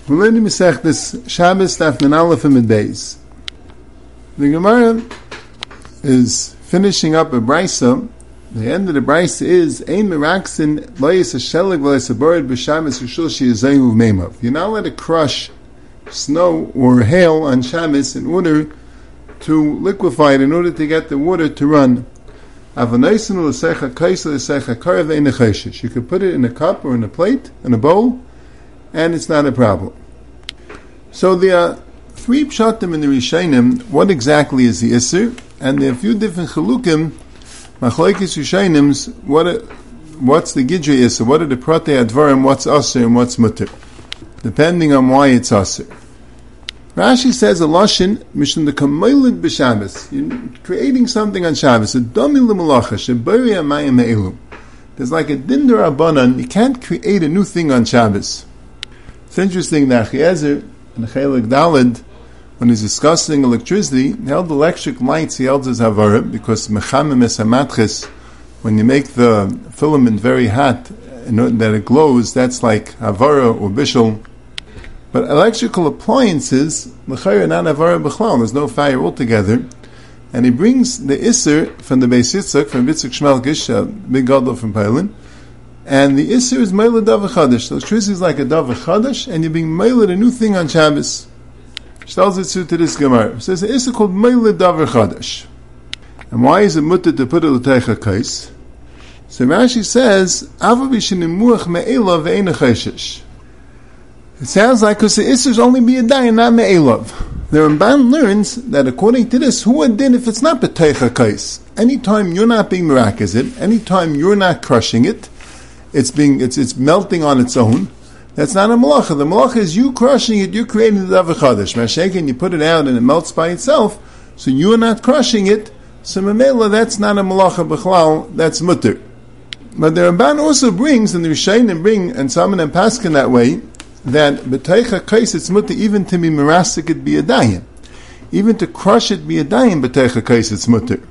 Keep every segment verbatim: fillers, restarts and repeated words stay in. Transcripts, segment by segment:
We're learning Masechtas Shabbos Daf Nun Aleph Amud Beis. The Gemara is finishing up a brisa. The end of the brisa is Ein Meraksin Loyes Hasheleg Loyes Habored B'Shabbos Yishul Sheyizayu Meimav. You're not allowed to crush snow or hail on Shabbos in order to liquefy it, in order to get the water to run. You could put it in a cup or in a plate, in a bowl, and it's not a problem. So there are three pshatim in the Rishonim. What exactly is the Isser? And there are a few different chalukim, machlokes Rishonim, what what's the Gidrei Isser? What are the Protei Advarim? What's Asser and what's Mutter? Depending on why it's Asser. Rashi says a lashon mishum the kamoilid b'Shabbos. You're creating something on Shabbos. A domi l'malacha shebari amayim me'elu. There's like a din d'Rabbanan. You can't create a new thing on Shabbos. It's interesting that Achiezer in Chelik Daled, when he's discussing electricity, he held electric lights. He held as havara because mechamim es hamatches. When you make the filament very hot and that it glows, that's like havara or bishul. But electrical appliances, l'chayr not havara b'chlal. There's no fire altogether. And he brings the Isser from the Beis Yitzchak, from Yitzchak Shmelkish, a big gadol from Poland. And the Isser is Meilad Davar Chadash. The electricity is like a Davar Chadash, and you're being Meilad a new thing on Shabbos. Which tells it to this Gemara. It says the Isser called Meilad Davar Chadash. And why is it mutter to put it l'teicha kais? So Rashi says, Ava b'shenimuach me'elav ve'ena chayshish. It sounds like because the Isser is only be a dayan, not me'elav. The Ramban learns that according to this, who would din if it's not b'teicha kais? Anytime you're not being miraculous, anytime you're not crushing it, it's being it's it's melting on its own. That's not a malacha. The malacha is you crushing it, you're creating the davar chadash. Mashiach, you put it out and it melts by itself, so you're not crushing it. So memela, that's not a malacha b'chlal, that's mutter. But the Ramban also brings, and the Rishonim bring, and some of them paskin that way, that b'teicha kais it's mutter even to be merasik it be a dayan, even to crush it be a dayan b'teicha kais it's mutter.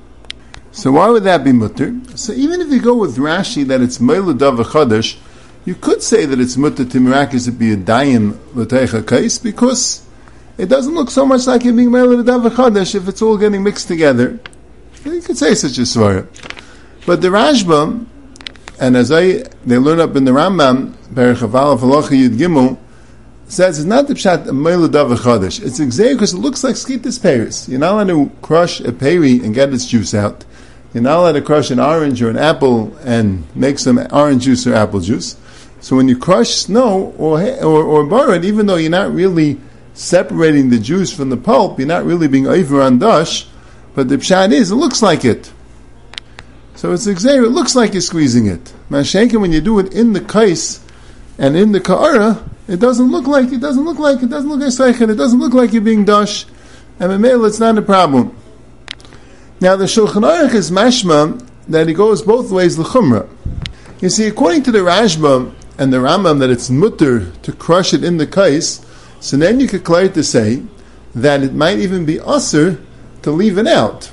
So why would that be mutter? So even if you go with Rashi that it's meilad davar chadash, you could say that it's mutter to miraculous it be a dayan b'teicha kais because it doesn't look so much like it being meilad davar chadash if it's all getting mixed together. You could say such a svara. But the Rashba, and as I they learn up in the Rambam, Perich Aval Halacha Yud Gimel, says it's not the pshat a meilad davar chadash. It's exactly because it looks like skitas peris. You're not allowed to crush a peri and get its juice out. You're not allowed to crush an orange or an apple and make some orange juice or apple juice. So when you crush snow or or, or barad, even though you're not really separating the juice from the pulp, you're not really being over on dash, but the pshat is, it looks like it. So it's exactly, it looks like you're squeezing it. Mashenka, when you do it in the kais and in the ka'ara, it doesn't look like, it doesn't look like, it doesn't look like seichet, it doesn't look like you're being dash, and memela, it's not a problem. Now the Shulchan Aruch is mashma that it goes both ways l'chumra. You see, according to the Rashba and the Rambam, that it's mutter to crush it in the kais, so then you could clear to say that it might even be usher to leave it out.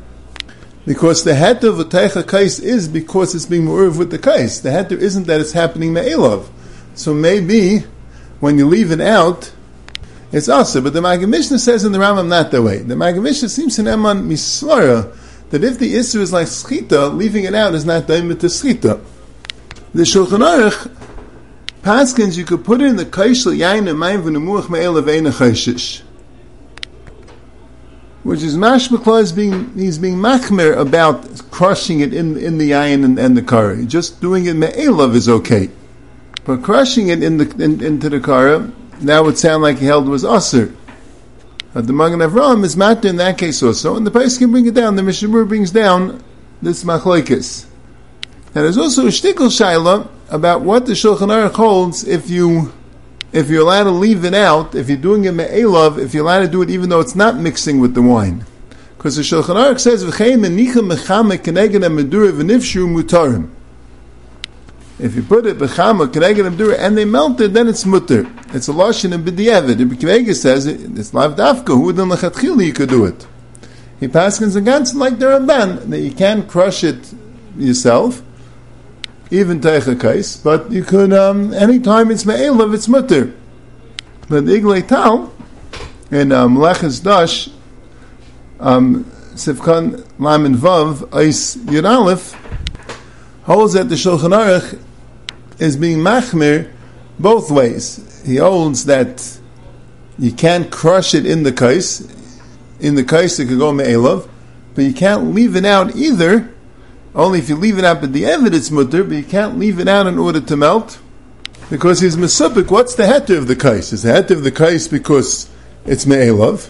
Because the heter of a teicha kais is because it's being me'urev with the kais. The heter isn't that it's happening me'elav. So maybe when you leave it out, it's also, but the Maggid Mishnah says in the Rambam not that way. The Maggid Mishnah seems to eman misvara that if the Isser is like schita, leaving it out is not daimit to schita. The Shulchan Aruch paskins you could put it in the kaish l'yayin and v'nemuach me'el avein chayshish, which is mashmakla is being he's being machmer about crushing it in in the yayin and, and the kara. Just doing it me'elav is okay, but crushing it in the in, into the kara, that would sound like he held was Asr. But the Magen Avraham is matter in that case also, and the Pais can bring it down. The Mishnah brings down this machlokes. And there's also a shtickle shaila about what the Shulchan Aruch holds if you if you're allowed to leave it out, if you're doing it me'elav, if you're allowed to do it even though it's not mixing with the wine. Because the Shulchan Aruch says v'chein menicha mechamek keneged medura v'nifshu mutarim. If you put it b'chama keneged medura and they melt it, then it's mutter. It's a lashon in b'diavad. Ibn Kivega says it, it's lav dafka. Who then lechatchila you could do it? He paskins against like the Ramban that you can't crush it yourself, even teicha kais, but you could um, anytime it's me'elav, it's mutter. But the Iglei Tal, in um, Meleches Dash, um, Sivkan Lamin Vav, Eis Yud Aleph, holds that the Shulchan Aruch is being machmir both ways. He holds that you can't crush it in the kais. In the kais it could go me'elav, but you can't leave it out either. Only if you leave it out but the evid it's mutter, but you can't leave it out in order to melt. Because he's mesupik, what's the heter of the kais? Is the heter of the kais because it's me'elav?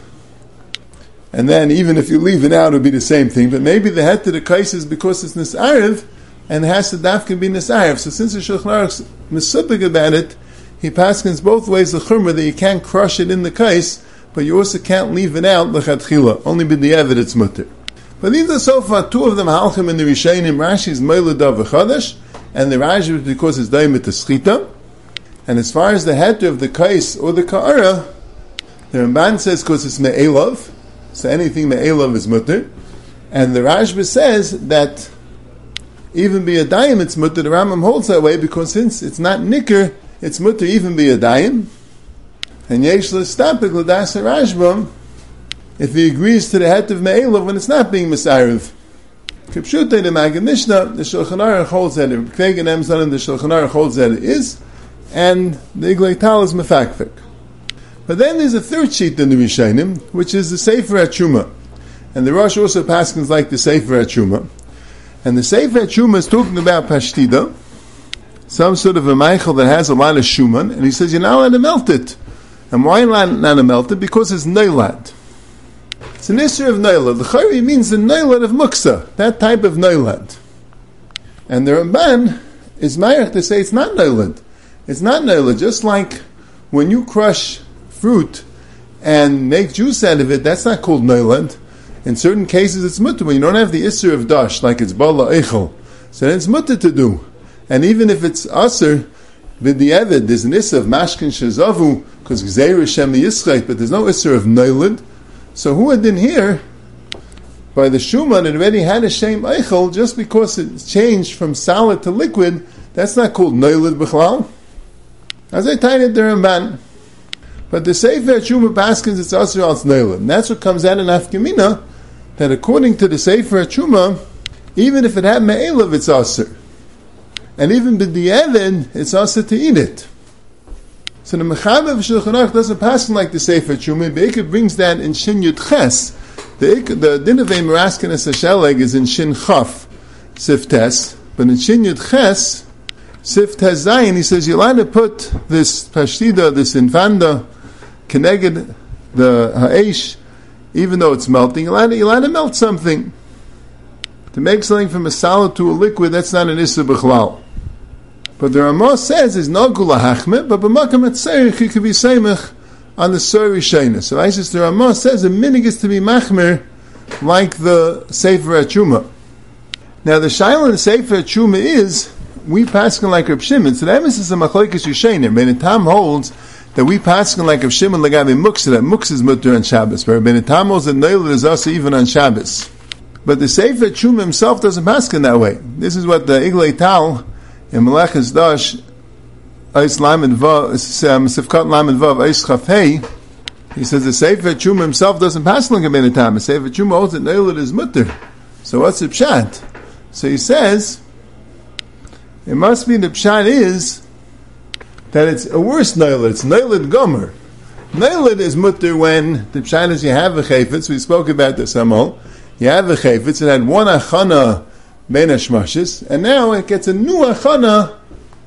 And then even if you leave it out, it would be the same thing. But maybe the heter of the kais is because it's nisarev, and it has to dafka be nisarev. So since the Shulchan Aruch's mesupik about it, he paskins both ways the chumrah that you can't crush it in the kais, but you also can't leave it out l'chatchila. Only with the evid it's mutter. But these are so far two of them halchim in the Rishonim. Rashi's meiladav v'chadash, and the Rashi is because it's daimit to schita. And as far as the heter of the kais or the ka'ara, the Ramban says because it's me'elav, so anything me'elav is mutter. And the Rashba says that even be a dayim it's mutter. The Rambam holds that way because since it's not nicker, it's mutter even be a dayim. And yesh l'stapik l'das Rashba, if he agrees to the heter of me'elav when it's not being misarev. Kipshutei the Maggid Mishnah, the Shulchan Aruch holds that it, Kvegen Emzan and the Shulchan Aruch holds that it is, and the Iglei Tal is mefakfik. But then there's a third sheet in the Rishonim, which is the Sefer HaTshuma. And the Rosh also paskins like the Sefer HaTshuma. And the Sefer HaTshuma is talking about Pashtida, some sort of a Meichel that has a lot of Shuman, and he says you're not allowed to melt it. And why not allowed to melt it? Because it's Neilad. It's an issue of Neilad. The Chayri means the Neilad of Muksa, that type of Neilad. And the Ramban is Mayach to say it's not Neilad. It's not Neilad, just like when you crush fruit and make juice out of it, that's not called Neilad. In certain cases it's mutter, when you don't have the Isser of Dash, like it's Bala Eichel, so then it's mutter to do. And even if it's Aser, with the Evid, there's an Isser of Mashkin Shazavu, because Gzeir Hashem Yisreit, but there's no Isser of Neilad. So who had been here, by the Shuman, it already had a Shem Eichel, just because it changed from solid to liquid, that's not called Neilad B'chlal. As I tied it the Ramban. But the Sefer HaTshuma paskins it's Asr al Neilad. And that's what comes out in Afkamina, that according to the Sefer HaTshuma, even if it had Me'elav, it's Asr. And even B'di'evid, it's Asr to eat it. So the Mechaber of Shulchan Aruch doesn't paskin like the Sefer HaTshuma, but it brings that in Shin Yud Ches. The, the Din of Emeraskin as Hasheleg is in Shin Chaf, Sif Tes. But in Shin Yud Ches, Sif Tes Zayin, he says you're allowed to put this Pashtida, this Infanda, Keneged, the Ha'esh, even though it's melting, you're allowed, to, you're allowed to melt something. To make something from a solid to a liquid, that's not an Issa B'chlal. But the Ramah says is no Gula Hachme, but B'makam Etzerich, he could be Seimach on the Sori Shena. So I says the Ramah says a minig is to be Machmer like the Sefer HaTshuma. Now the Shaila in the Sefer HaTshuma is, we paskin like Reb Shimon. So the emphasis of Machlokes Yushenim. Ben Tam holds that we paskin like Reb Shimon Lagavi Muksa, that Muksa is mutter on Shabbos. But Ben Tam holds that Neilad is also even on Shabbos. But the Sefer HaTshuma himself doesn't paskin that way. This is what the Iglei Tal in Meleches Dash, Eis Lamed Vav, Sifkat Lamed Vav, Eis Chafhei, he says the Sefer HaTshuma himself doesn't paskin like Ben Tam. The Sefer HaTshuma holds that Neilad is mutter. So what's the pshat? So he says, it must be the pshat is that it's a worse Neilad. It's Neilad Gomer. Neilad is mutter when the pshat is you have a chayfetz. We spoke about this amol. You have a chayfetz. It had one achana ben hashmashis, and now it gets a new achana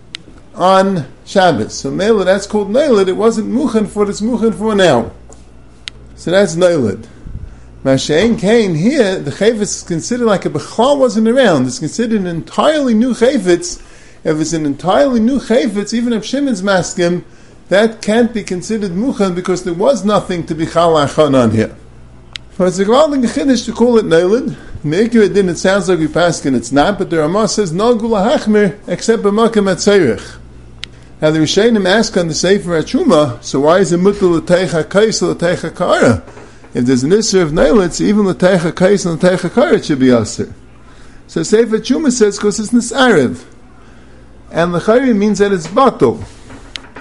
on Shabbos. So Neilad, that's called Neilad. It wasn't muchen for what it's muchen for now. So that's Neilad. Mashain Kain here, the chayfetz is considered like a bechal wasn't around. It's considered an entirely new chayfetz. If it's an entirely new chayfetz, even if Shimon's maskim, that can't be considered muchan because there was nothing to be chal achan on here. But it's a gewaldige chiddush to call it neilad. Meikir din, it sounds like we paskin, it's not, but the Ramah says no gula hachmer except b'makam atzerich. Now the Rishonim ask on the Sefer HaTshuma, so why is it mutal l'teicha kais l'teicha kara? If there's an issue of neilad, even l'teicha kais and l'teicha kara it should be aser. So Sefer HaTshuma says because it's nisarev. And l'chayri means that it's batal.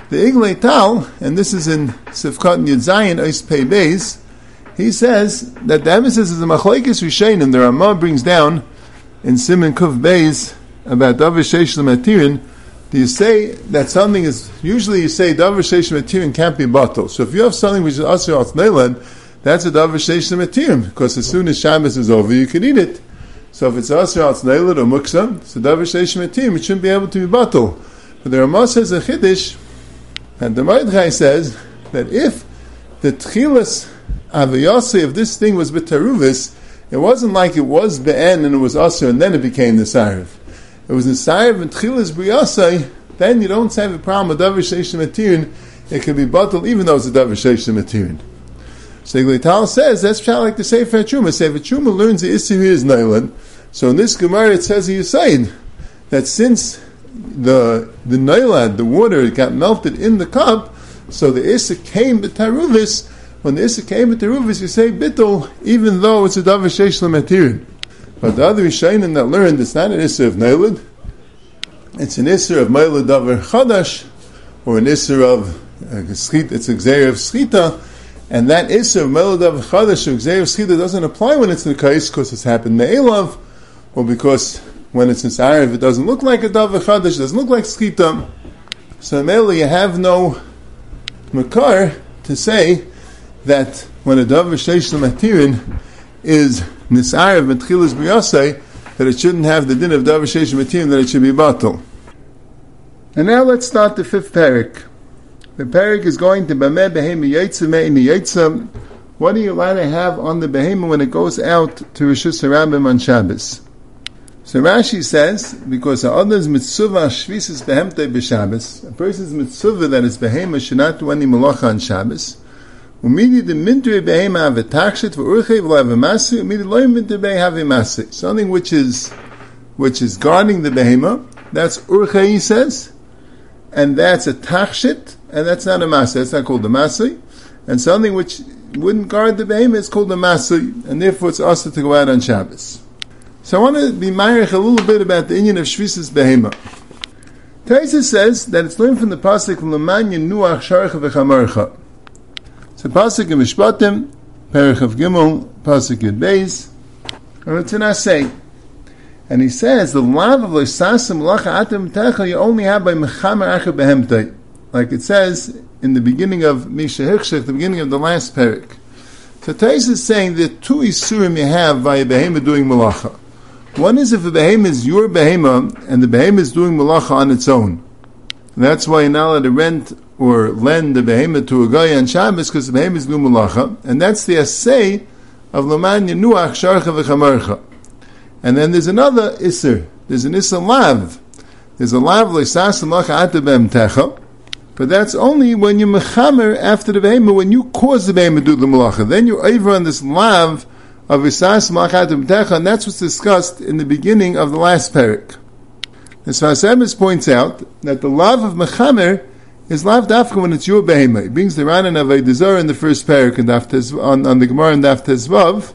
The Iglei Tal, and this is in Sifkat Yud Zayin Ois Pei Beis, he says that the emphasis is the Machlekes Rishonim. The Ramah brings down in Siman Kuf Beis about Davar Sheish L'Matirin. Do you say that something is, usually you say Davar Sheish L'Matirin can't be bottled. So if you have something which is Asher Al Tneilad, that's a Davar Sheish L'Matirin, because as soon as Shabbos is over, you can eat it. So if it's Asher Al Tneilad or Muksa, it's a Davar Sheish L'Matirin, it shouldn't be able to be bottled. But the Ramah says a Chiddush, and the Mordechai says that if the Tchilas Aviyase of this thing was B'Taruvis, it wasn't like it was Be'en and it was Asher and then it became the Sarif. It was Nisayv and Tchilas B'Yasei, then you don't have a problem with Davar Sheish L'Matirin, it can be bottled even though it's a Davar Sheish L'Matirin. So Iglei Tal says, that's how like the Sefer Truma. Sefer Truma learns the Isser is Nailan. So in this Gemara it says you say that since the the Nailad, the water, got melted in the cup, so the Isser came B'Taruvis. When the Isser came B'Taruvis, you say Bittul, even though it's a Davar Sheish L'Matirin. But the other Rishonim that learned it's not an Isser of Nailad, it's an Isser of Meilad Davar Chadash, or an Isser of uh, Schit, it's a Gzeir of Schita, and that Isser of Meilad Davar Chadash or Gzeir of Schita doesn't apply when it's in the Kais because it's happened Me'elav, or because when it's in Sa'ariv it doesn't look like a Davar Chadash, it doesn't look like Schita. So mainly you have no Makar to say that when a Davar Sheish L'Matirin is Nis'ariv and Tchilas B'Yasei, that it shouldn't have the din of Davar Sheish L'Matirin, that it should be batal. And now let's start the fifth parak. The parak is going to Bameh Behema Yetza Me'ini Yetza. What are you allowed to have on the Behema when it goes out to Rishus HaRabim on Shabbos? So Rashi says, because the others mitzvah shvisis behemtei b'Shabbos, a person's mitzvah that is Behema should not do any malacha on Shabbos. Umidi the mintri behema have a takshit for urchei v'lo have a masi. Umidi loy mintri behema have a masi. Something which is which is guarding the behema. That's urchei, he says, and that's a takshit, and that's not a masi. That's not called a masi. And something which wouldn't guard the behema is called a masi, and therefore it's also to go out on Shabbos. So I want to be ma'arich a little bit about the inyan of shvisis behema. Taisa says that it's learned from the pasuk l'man yenuach sharcha v'chamarcha. So pasuk in Mishpatim, Perich of Gimel, pasuk Yud Beis, and it's in Asay. And he says, the lav of loisasim lacha atem techa you only have by mechamer acher behemtei. Like it says in the beginning of Misha Hirshech, the beginning of the last parak. So Tais is saying that two isurim you have by a behema doing malacha. One is if a behema is your behema, and the behema is doing malacha on its own. And that's why you're not allowed to rent or lend the behema to a guy on Shabbos, because the behema is doing malacha, and that's the assay of Laman Yenuach Sharcha V'Chamarcha. And then there's another Isser. There's an Isser Lav. There's a Lav L'Isas L'Macha Ata B'Em Techa, but that's only when you mechamer after the behema, when you cause the behema to do the malacha. Then you're over on this Lav of Isas L'Macha Ata B'Em Techa, and that's what's discussed in the beginning of the last parak. The Sfas Emes points out that the Lav of mechamer is lav dafka when it's your behema. It brings the Ranan of Eidazar in the first parak on, on the Gemara in Daf Tezvav,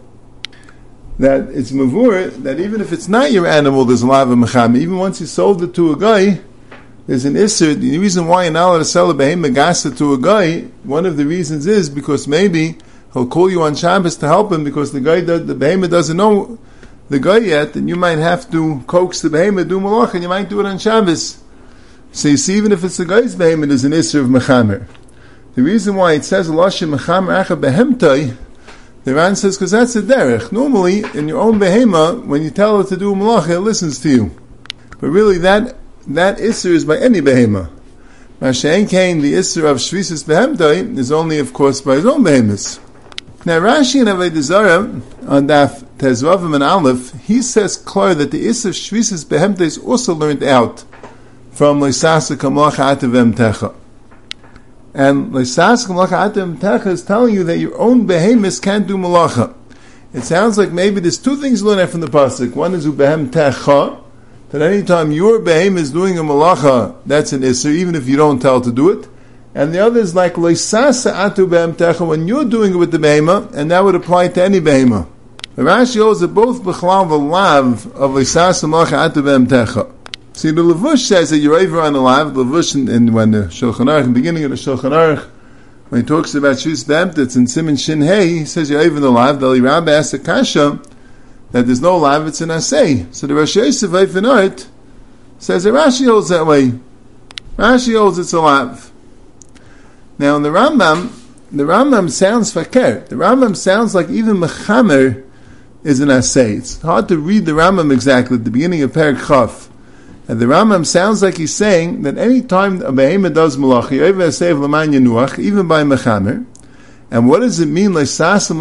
that it's mavur, that even if it's not your animal, there's a lav of mechamer. Even once you sold it to a guy, there's an isser. The reason why you're not allowed to sell a behema gasa to a guy, one of the reasons is because maybe he'll call you on Shabbos to help him, because the guy, does, the behema doesn't know the guy yet, and you might have to coax the behema, do malach, and you might do it on Shabbos. So you see, even if it's the guy's behemah, there's an isser of mechamer. The reason why it says Lashim mechamer acha behemtai, the Ran says because that's a derech. Normally, in your own behemah, when you tell it to do malacha, it listens to you. But really, that that isser is by any behemah. Mashen Kain, the isser of shvisis behemtai, is only, of course, by his own behemahs. Now Rashi and Avodah Zarah on Daf Tezvavim and Aleph, he says clear that the isser of shvisis behemtai is also learned out from Leisasa Kamlacha Atavem Techa. And Leisasa Kamlacha Atavem Techa is telling you that your own behemoths can't do malacha. It sounds like maybe there's two things you learn from the pasuk. One is Ubehem Techa, that any time your behemoth is doing a malacha, that's an isser, even if you don't tell to do it. And the other is like Leisasa Atu Behem Techa, when you're doing it with the behemoth, and that would apply to any behemoth. The Rashi holds that both B'chlav the lav of Leisasa Kamlacha Atavem Techa. See, the Levush says that you're over on the lav. The Levush, and, and when the Shulchan Aruch, in the beginning of the Shulchan Aruch, when he talks about Shvis Behemta, it's in Siman Shin Hey, he says you're over the lav. The Rabbi asks the Kasha that there's no lav, it's an asay. So the Rosh Yosef Eifen says that Rashi holds that way. Rashi holds it's a lav. Now in the Rambam, the Rambam sounds fakir. The Rambam sounds like even Mechamer is an asay. It's hard to read the Rambam exactly at the beginning of Perek Chaf. And the Rambam sounds like he's saying that any time a behemoth does malacha, even by mechamer, and what does it mean? That's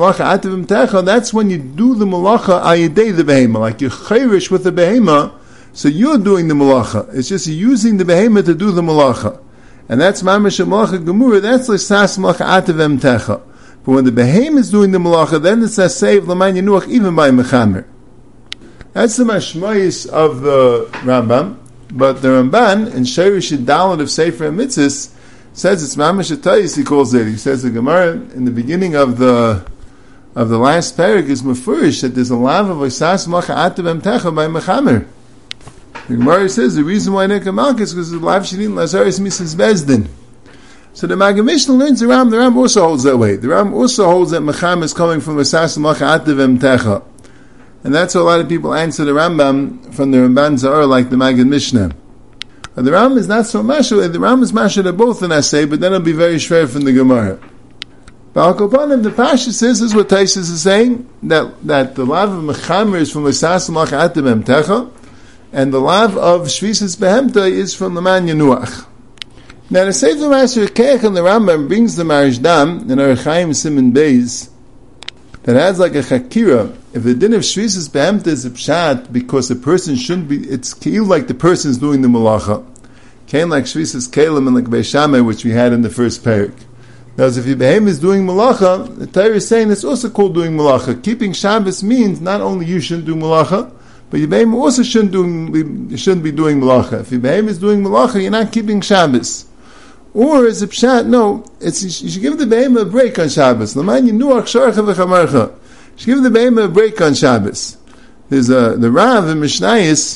when you do the malacha ayidei the behemoth, like you're chayrish with the behemoth, so you're doing the malacha. It's just using the behemoth to do the malacha, and that's mamash malacha gemura. That's l'sas malacha ativem techa. But when the behemoth is doing the malacha, then it's a save l'man yenuach even by mechamer. That's the mashmayis of the Rambam, but the Ramban in Shirish Dalet of Sefer Mitzvahs says it's mamash atayis. He calls it. He says the Gemara in the beginning of the of the last parak is mafurish that there's a lav of oisas macha atabem techa by mechamer. The Gemara says the reason why Neka Malka is because the lav shidin lazaris misas bezdin. So the Maggid Mishnah learns the Ram. The Ram also holds that way. The Ram also holds that mechamer is coming from oisas macha atabem techa. And that's how a lot of people answer the Rambam from the Ramban Zahar, like the Maggid Mishnah. But the Rambam is not so mashal. The Rambam is mashal to both an assay, but then it'll be very shver from the Gemara. But Al-Kopanim, the Pasha says, this is what Taisus is saying, that, that the lav of Mechamer is from L'sas Malach Atem Techa, and the lav of Shvisas Behemta is from L'man Yenuach. Now the Sefer Master Keach and the Rambam brings the Marishdam in Orach Chaim Siman Beis, that has like a chakira. If the din of shvisas behemta is a pshat because a person shouldn't be, it's keel like the person is doing the malacha. Came like shvisas kelim and like beishameh, which we had in the first parak. Now, if your behem is doing malacha, the Torah is saying it's also called doing malacha. Keeping Shabbos means not only you shouldn't do malacha, but your behem also shouldn't do, shouldn't be doing malacha. If your behem is doing malacha, you're not keeping Shabbos. Or is it pshat? No, it's you should give the behemoth a break on Shabbos. L'man yinuach sharcha v'chamarcha. You should give the behemoth a break on Shabbos. There's a the Rav in Mishnayos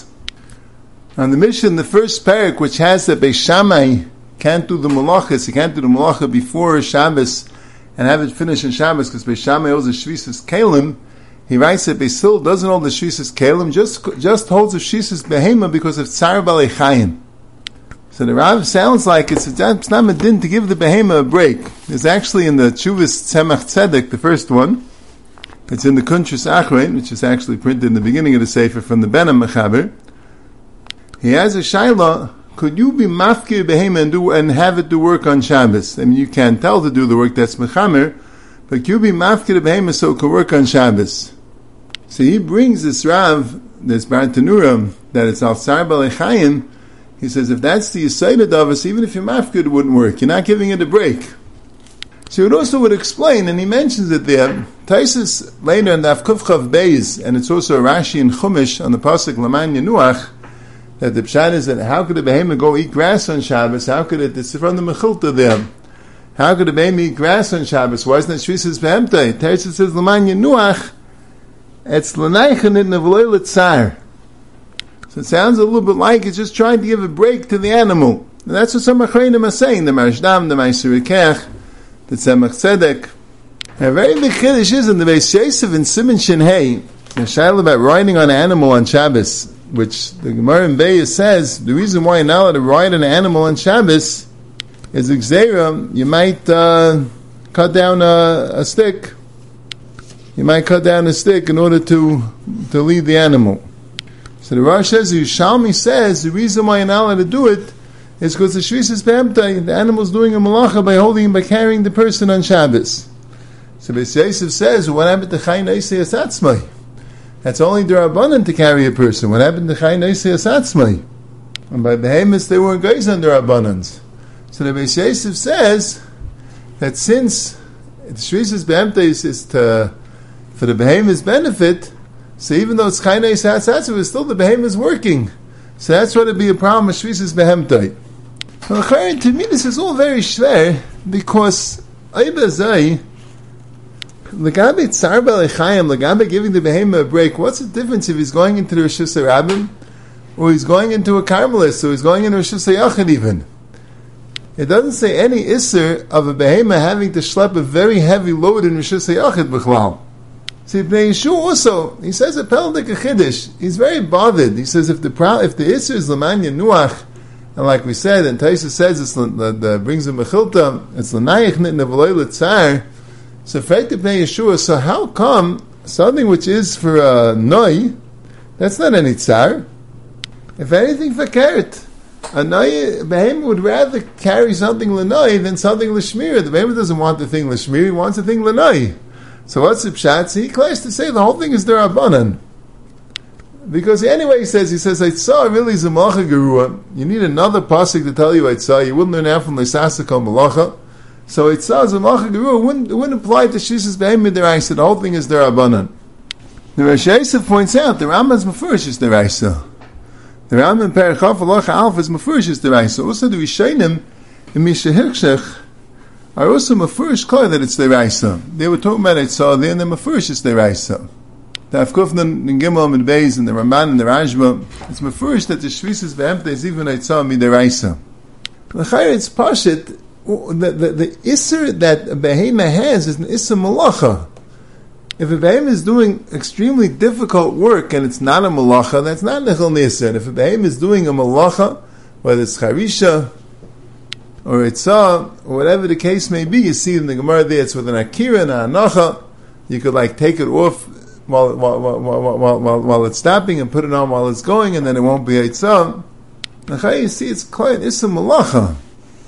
on the Mishnah in the first parak, which has that Beis Shammai can't do the malachas. He can't do the malacha before Shabbos and have it finished on Shabbos because Beis Shammai holds the shvisas kelim. He writes that Beis Hillel doesn't hold the shvisas kelim, just just holds the shvisas behemoth because of tzar balei chayim. So the Rav sounds like it's, it's not medin to give the behemoth a break. It's actually in the Tshuvas Tzemach Tzedek, the first one. It's in the Kuntrus Achrein, which is actually printed in the beginning of the Sefer from the Benem Mechaber. He has a shayla, could you be mafkir behemoth and do and have it do work on Shabbos? I mean, you can't tell to do the work, that's Mechamer, but could you be mafkir behemoth so it could work on Shabbos? So he brings this Rav, this Bar Tanura, that it's al tzar balei chayim. He says, if that's the Yisayda Davos, even if you're mafkid, it wouldn't work. You're not giving it a break. So it also would explain, and he mentions it there, Taisus later in the Avkuf Chav Beis, and it's also a Rashi in Chumash on the Pasuk L'man Yenuach, that the Pshat is that how could a behemoth go eat grass on Shabbos? How could it, it's from the Mechilta there. How could a behemoth eat grass on Shabbos? Why isn't it Shvisas Behemta? Taisus says, L'man Yenuach, it's L'naichen in the V'loi L'tzar. So it sounds a little bit like it's just trying to give a break to the animal. And that's what some Achreinim are saying. The Marishdam, the Ma'aser Kech, the Tzemach Tzedek. A very big chiddush is in the Beis Yosef in Siman Shin Hey, the shaila about riding on an animal on Shabbos, which the Gemara in Beis says the reason why you're not allowed to ride on an animal on Shabbos is Xera, you might uh, cut down a, a stick. You might cut down a stick in order to to lead the animal. So the Rosh says, the Yushalmi says, the reason why you're not allowed to do it is because the Shvisas Behemta, the animal's doing a malacha by holding, by carrying the person on Shabbos. So Beis Yosef says, what happened to Chay Neisei Asatzmai? That's only D'Rabbanan to carry a person. What happened to Chay Neisei Asatzmai? And by Behemoths, they weren't guys on D'Rabbanans. So the Beis Yosef says that since the Shvisas Behemta is, is to, for the Behemoth's benefit, so even though it's Chay Neisei Asatzmai, still the Behemoth is working. So that's what would be a problem with Shvisas Behemta. Well, to me, this is all very schwer because Aibazai, L'gabe Tzar Balei Chayim, L'gabe giving the Behemoth a break. What's the difference if he's going into the Rishus HaRabim? or he's going into a Carmelist, or he's going into a Rishus HaYachid even. It doesn't say any Isser of a Behema having to schlep a very heavy load in Rishus HaYachid B'chlal. See, Bnei Yeshua also, he says a Peldik a Chiddush. He's very bothered. He says if the if the Isser is L'man Yenuach, and like we said, and Taisa says it's the, the brings him Mechilta, it's L'nayich Nitna V'loy L'tzar. So affected Bnei Yeshua. So how come something which is for a uh, Noi, that's not any Tzar? If anything for Keret. A Noi, Behema would rather carry something L'noi than something L'shmir. The Behema doesn't want the thing L'shmir, he wants the thing L'noi. So what's the pshat? He claims to say the whole thing is derabanan. Because anyway, he says, he says, I saw really Zemacha Gerua. You need another pasuk to tell you I saw. You wouldn't learn out from Leisasakal Malacha. So it saw Zemacha Gerua wouldn't, wouldn't apply to Shishas Behema Deraisa. The whole thing is derabanan. The Rosh Yosef points out the Rambam's Mefurish is Deraisa. The Rambam in Perichaf Halacha Alpha is Mefurish is Deraisa. Also the Rishonim in Misha Hirshech are also Mefurish clear that it's Deraisa. They were talking about it saw there and the Mefurish is Deraisa. The Afkufnan in Gimel and Beis and the Ramban and the Rajma, it's Mefurish that the Shvisas Behemta is even Eitzah mi Deraisa. L'chayr it's Pashit, the, the, the Isser that a Behema has is an Isser Malacha. If a Behema is doing extremely difficult work and it's not a Malacha, that's not Nechel Nisr. And if a Behema is doing a Malacha, whether it's Charisha, or Eitzah, or whatever the case may be, you see in the Gemara there, it's with an Akira and an Anacha, you could like take it off while, while, while, while, while, while, while it's stopping and put it on while it's going, and then it won't be Eitzah. Nachay, you see, it's quite, it's a Malacha.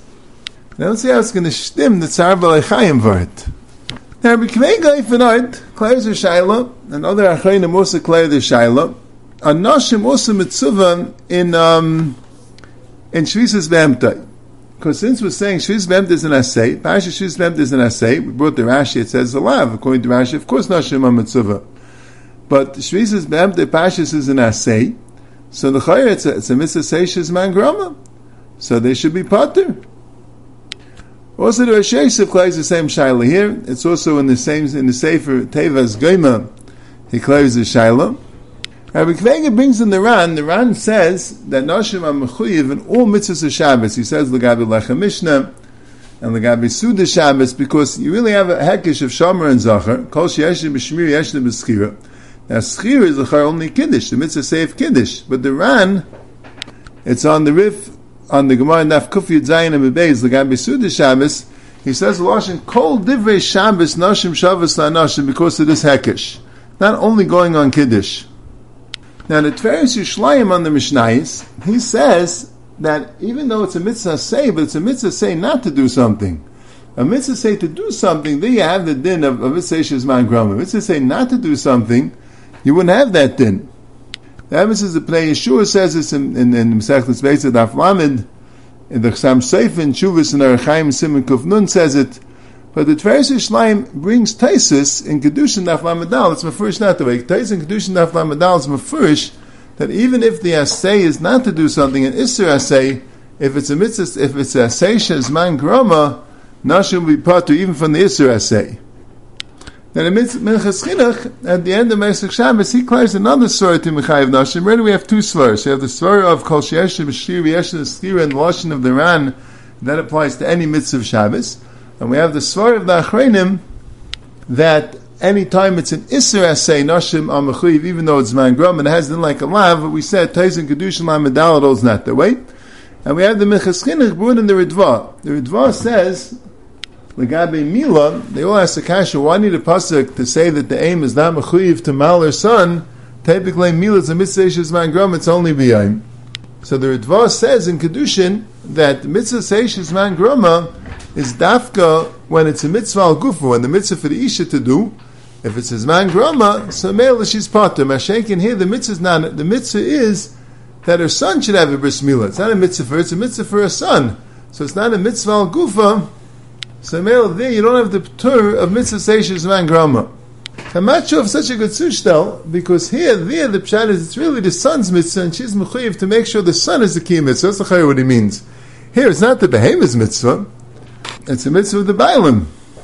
I don't see how it's going to stim the Tzar B'Leichayim for it. Now, Rabbi Kmei Gai Fenart, Klair the Shaila, and other Achayim also Klair the Shaila, Anashim also Mitzvah in, um, in Shvisas Behemtai. Because since we're saying Shvis Behemta is an Asay, Pasha Shvis Behemta is an Asay, we brought the Rashi, it says Alav, according to Rashi, of course Nashim HaMitzvah. But Shvis Behemta, Pasha is an Asay, so the Chayr, it's a, it's a Mitzvah Seishes Man Grama, so they should be Pater. Also the Rosh Yosef claims the same Shaila here, it's also in the same, in the Sefer Tevas Goyma, he claims the Shaila. Rabbi Kvega brings in the Ran, the Ran says that Nashim HaMechuyev in all mitzvahs of Shabbos, he says L'gabi Lechem Mishnah, and L'gabi Suda Shabbos, because you really have a hekesh of Shomer and Zachar, Kol Sheyeshim B'Shmir Yeshim B'Schira. Now Schira is L'char only Kiddush, the mitzvah safe Kiddush, but the Ran, it's on the Rif, on the Gemara Naf Kuf Yud Zayin and Bebeis, L'gabi Suda Shabbos, he says L'Lashon Kol Divrei Shabbos Nashim Shabbos LaNashim, because of this hekesh. Not only going on Kiddush. Now the Tveres Yishlayim on the Mishnayos, he says that even though it's a mitzvah say, but it's a mitzvah say not to do something. A mitzvah say to do something, then you have the din of a mitzvah shizman grama. A mitzvah say not to do something, you wouldn't have that din. The evidence is the Pnei Yeshua says this in in, in Mesechus Beis Daf Lamed, in the Chasam Sofer in Chuvas and Archaim Simon Kuf Nun says it. But the Tveres Yishlayim brings Taisus in Kedushin Daf Lamadal. It's mefurish not the way. Taisus in Kedushin Daf Lamadal is mefurish that even if the assay is not to do something, an Isser assay, if it's a mitzvah, if it's a assay shezman grama, nashim will be part even from the Isser assay. Then in Minchas Chinuch, at the end of Mesech Shabbos, he claims another svara to Mechayev Nashim. Really, we have two svaras. You have the svara of Kol Sheyeshim B'Shir V'Yeshim L'Schira and the Lashon of the Ran. That applies to any mitzvah of Shabbos. And we have the Svar of the Achreinim that any time it's an Isser Asay, Nashim Amachuyiv, even though it's Man Grum, and it has been like a lav, but we said, Taiz and Kedushin Lamadal, it's not that way. And we have the Minchas Chinuch brought in the Ritva. The Ritva says, L'gabe Mila, they all ask the Kasha, why need a Pasuk to say that the aim is not Machuyiv to Mal or son? Typically, Mila is a Mitzvah Seish Man Grum, it's only B'yayim. So the Ritva says in Kedushin that Mitzvah Seish Man Gruma is dafka when it's a mitzvah al gufu, when the mitzvah for the isha to do. If it's his man grama, so mele she's pater. Mashenkin here, the mitzvah is not. The mitzvah is that her son should have a bris milah. It's not a mitzvah for her; it's a mitzvah for her son. So it's not a mitzvah al gufa. So mele there, you don't have the ptur of mitzvah seishes man grama. I'm not sure of such a good sushtel because here, there, the pshat is it's really the son's mitzvah, and she's mechuyev to make sure the son is the key mitzvah. That's the chayr what he means. Here, it's not the behemoth's mitzvah. It's a mitzvah of the Bailam.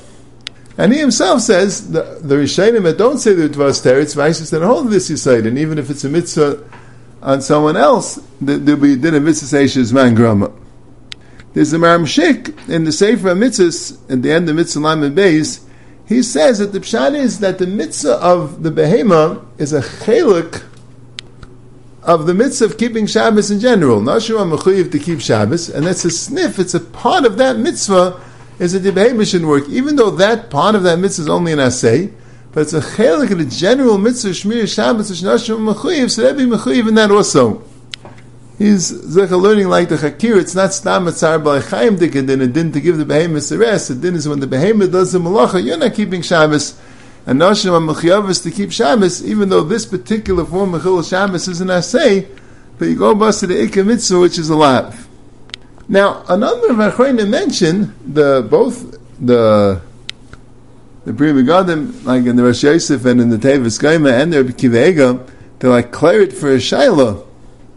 And he himself says, the, the Rishonim that don't say the Ritva's teretz, Vaishas that hold this Yisayid, and even if it's a mitzvah on someone else, there'll be din of mitzvah seishes man grama. There's a Maramshik in the Sefer HaMitzvahs, at the end of Mitzvah Lamed Beis. He says that the pshat is that the mitzvah of the behema is a chelik of the mitzvah of keeping Shabbos in general. Nashim HaMechuyev to keep Shabbos, and that's a sniff, it's a part of that mitzvah, is that the behema shouldn't work, even though that part of that mitzvah is only an asay, but it's a chelik of the general mitzvah, Shmir Shabbos, which Nashim HaMechuyev, so that be mechuyev in that also. He's zecha learning like the Chakir. It's not stam atzar b'leichayim dikadin, a din to give the behemoth a rest. The din is when the behemoth does the malacha, you're not keeping Shabbos. And Nashim HaMechuyeves to keep Shabbos, even though this particular form of Chilul Shabbos is an asay, but you go bust to the Ikka Mitzvah, which is a lav. Now, a number of Achronim mention the both the the Pri Megadim, like in the Rosh Yosef and in the Tevis Gaima and the Rebbe Kiva Ega, they're like claret for a shayla.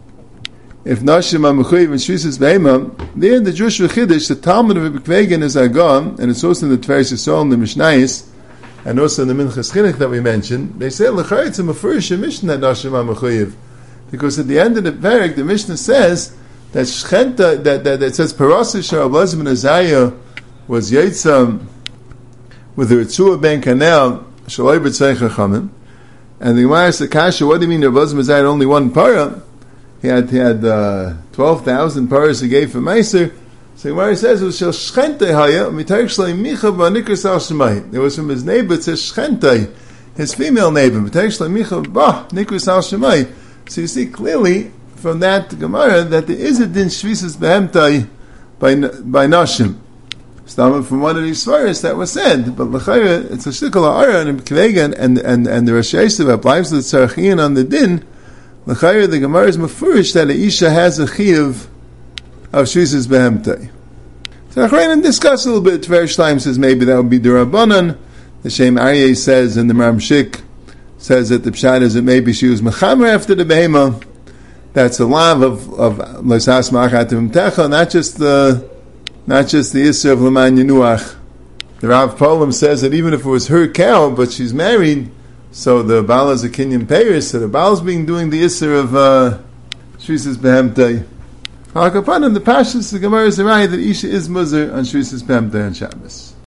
If Nashim HaMechuyev and Shvisas Behema, there in the Jewish Chiddush, the Talmud of Rebbe Kvegen is Agam, and it's also in the Tveres Yisrael and the Mishnayos, and also in the Minchas Chinuch that we mentioned. They say L'chayr it's a Mefurish Mishnah Nashim HaMechuyev, because at the end of the parak, the Mishnah says that Shchenta, that that, that it says Parasa Shar Abelazar ben Azariah was Yitzam with the Ritzua ben Kanel Shaloi B'Tzei Chachamim, and the Gemara says Kasha, what do you mean Abelazar ben Azariah had only one para? He had he had uh, twelve thousand paras he gave for Meiser. So Gemara says it was Shel Shchentei Haya Mitarek Shlei Micha B'Nikras Al Shemai. It was from his neighbor. It says Shchentei, his female neighbor. Mitarek Shlei Micha Bah Nikras Al Shemai. So you see clearly from that Gemara that there is a din Shvisas Behemtai by by Nashim. Stammer from one of these svaris that was said, but l'chayra it's a shtikol ha'ara and Kvegan and and and the Rosh Yosef applies to the Tzarchian on the din. L'chayra, the Gemara is mafurish that a isha has a chiyuv of shvisas behemtai. So Achronim discuss a little bit. Tver Shleim says maybe that would be the Rabbanan. The Shem Aryeh says, and the Maramshik says that the pshat is that maybe she was mechamer after the behema. That's a lav of of l'sas ma'achat v'mtecha, not just the not just the isser of l'man yenuach. The Rav Polam says that even if it was her cow, but she's married, so the Baal is a Kinyan Peiris, so the Baal's being doing the Isser of uh, Shvisas Behemtai. Hakapanim, the Pashas, the Gemara is the right that Isha is Muzar on Shvisas Behemtai on Shabbos.